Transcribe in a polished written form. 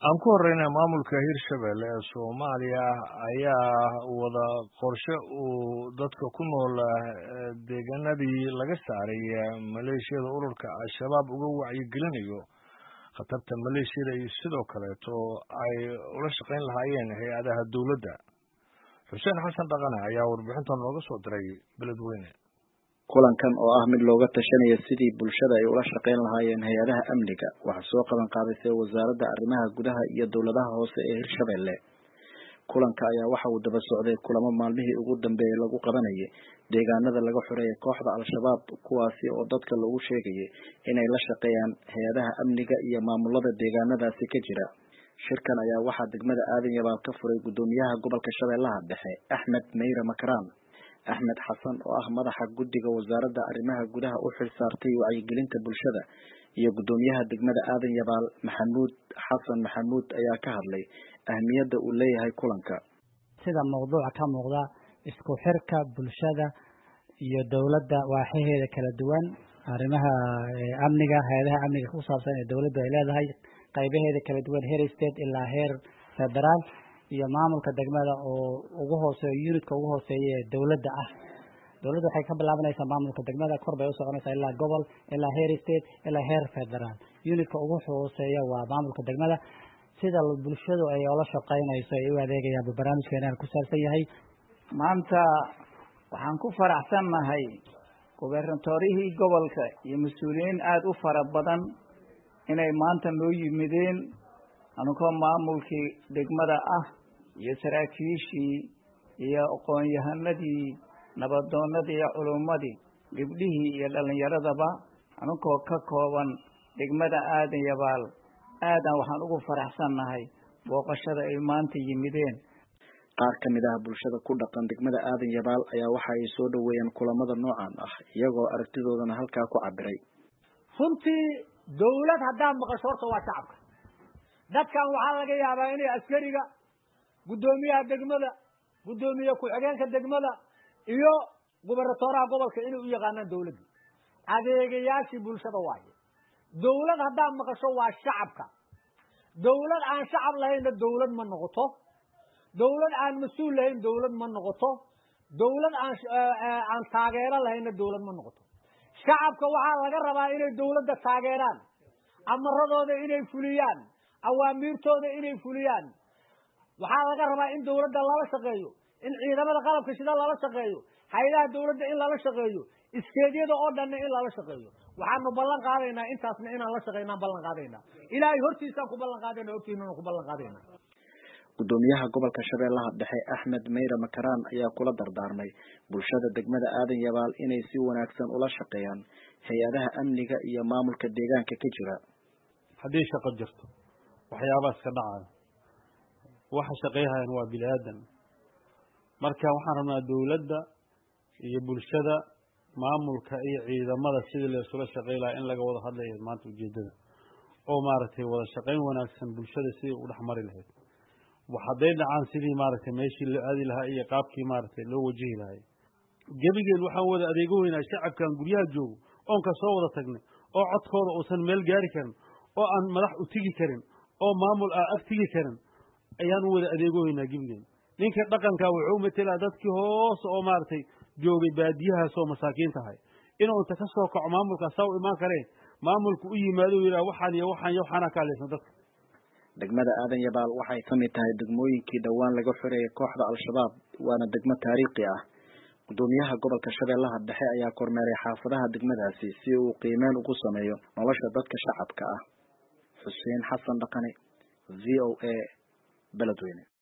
aan ku horreynaa maamulka hirshabelle ee Soomaaliya ayaa wada qorshe uu dadka ku nool deegaanadii laga saaray maleeshiyada ururka al-shabaab uga wacyigelinayo khatarta maleeshiyada iyo sidoo kaleeto ay ula shaqayn lahaayeen hay-adaha dowladda. Xuseen Xasan Dhaqane ayaa warbixintan nooga soo diray beledweyne. kulankan oo ah mid looga tashanayo sidii bulshada ay ula shaqayn lahaayeen hay-adaha amniga waxa soo qaban qaaday wasaaradda arrimaha gudaha iyo dowladaha hoose ee Hirshabelle. kulanka ayaa waxa uu daba socday kulamo maalmihii ugu dambeeyay lagu qabanayay deegaanada laga xoreeyay kooxda al-shabaab kuwaasi oo dadka lagu sheegay inay la shaqeeyaan hay-adaha amniga iyo maamulada deegaanadaasi ka jira. shirkan ayaa waxa degmada Aadan Yabaal ka furay gudoomiyaha gobolka Shabeellaha Dhexe Axmed Meyre Makaraan. Axmed Xasan oo ah madaxa guddiga wasaaradda arrimaha gudaha u xilsaartay wacyigelinta bulshada iyo gudoomiyaha degmada Aadan Yabaal Maxamuud Xasan Maxamuud ayaa ka hadlay ahmiyadda uu leeyahay kulanka. sida mowduuca ka muuqda isku xirka bulshada iyo dawladda waaxaheeda kala duwan arrimaha amniga hay'adaha amniga ku saabsan ee dawladdu ay leedahay qaybaheeda kala duwan heer state ilaa heer federaal iyo maamulka degmada oo ugu hooseeyo unitka ugu hooseeya dawladda ah. dawladda waxay ka bilaabanaysaa maamulka degmada kor bay u soconaysaa ilaa gobol ilaa heer state ilaa heer federaal. unitka ugu hooseeya waa maamulka degmada. sida bulshadu ay ula shaqaynayso ay u adeegayaan barnaamijkeena ku saabsan yahay. maanta waxaan ku faraxsanahay gobernatorihii gobolka iyo mas'uuliyiin aad u fara badan inay maanta noo yimideen anagoo maamulkii degmada ah iyo saraakiishii iyo aqoon-yahanadii nabadoonadii iyo culumadii gabdhihii iyo dhalinyaradaba anagoo ka kooban degmada Aadan Yabaal aadan waxaan ugu faraxsanahay booqashada ay maanta yimideen. qaar ka mid ah bulshada ku dhaqan degmada Aadan Yabaal ayaa waxa ay soo dhaweeyeen kulamada noocan ah iyagoo aragtidoodana halkaa ku cabiray. runtii dawlad haddaan maqasho horta waa shacabka. dadkan waxaa laga yaabaa inay askariga gudoomiyaha degmada gudoomiye ku-xigeenka degmada iyo gobernatoraha gobolka inay u yaqaanaan dawladda adeegayaashii bulshada waaye. dawlad haddaan maqasho waa shacabka. dawlad aan shacab lahaynna dawlad ma noqoto. dawlad aan mas-uul lahayn dawlad ma noqoto. dawlad aan taageero lahaynna dawlad ma noqoto. shacabka waxaa laga rabaa inay dawladda taageeraan, amaradooda inay fuliyaan, awaamiirtooda inay fuliyaan. waxaa laga rabaa in dawladda lala shaqeeyo, in ciidamada qalabka sida lala shaqeeyo, hay'adaha dawladda in lala shaqeeyo, iskeedyada oo dhan in lala shaqeeyo. waxaanu ballan qaadaynaa intaasna inaan la shaqeynaa ballan qaadaynaa. ilaahay hortiisaan ku ballan qaadaynaa, hortiinana ku ballan qaadaynaa. gudoomiyaha gobolka Shabeellaha Dhexe Axmed Meyre Makaraan ayaa kula dardaarmay bulshada degmada Aadan Yabaal inay si wanaagsan ula shaqeeyaan hay-adaha amniga iyo maamulka deegaanka ka jira. haddii shaqo jirto waxyaabaas ka dhacaya waxa shaqeeyaan waa bilaadan. marka waxaan rabnaa dawladda iyo bulshada maamulka iyo ciidamada sidii la isula shaqeyn lahaa in laga wada hadlayo maanta ujeedada oo maaragtay wada shaqeyn wanaagsan bulshada sidii u dhaxmari lahayd. waxaday dhacaan sidii maaragtay meeshii la aadi lahaa iyo qaabkii maaragtay loo wajihi lahaa. gabigeed waxaan wada adeego weynaa shacabkan guryaha joogo oon ka soo wada tagnay oo codkooda uusan meel gaari karin oo aan madax u tigi karin oo maamul ag tigi karin ayaan u wada adeego weynaa gabigeed. ninka dhaqanka wuxuu metelaa dadkii hoos oo maaragtay joogay baadiyahaas oo masaakiin tahay inuu inta ka soo kaco maamulka saw imaan kareen maamulku u yimaado yiraahdo waxaan iyo waxaan ka leeyahay dadka. degmada Aadan Yabaal waxay ka mid tahay degmooyinkii dhawaan laga xoreeyay kooxda al-shabaab waana degmo taariikhi ah. gudoomiyaha gobolka Shabeellaha Dhexe ayaa kormeeray xaafadaha degmadaasi si uu qiimeyn ugu sameeyo nolosha dadka shacabka ah. Xuseen Xasan Dhaqane VOA beledweyne.